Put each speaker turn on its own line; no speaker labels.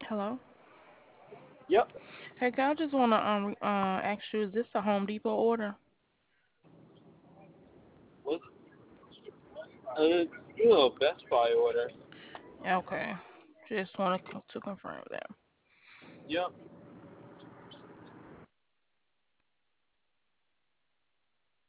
Hello.
Yep.
Hey, girl, I just wanna ask you, is this a Home Depot order?
Was you a Best Buy order?
Okay. Just wanna to confirm that.
Yep.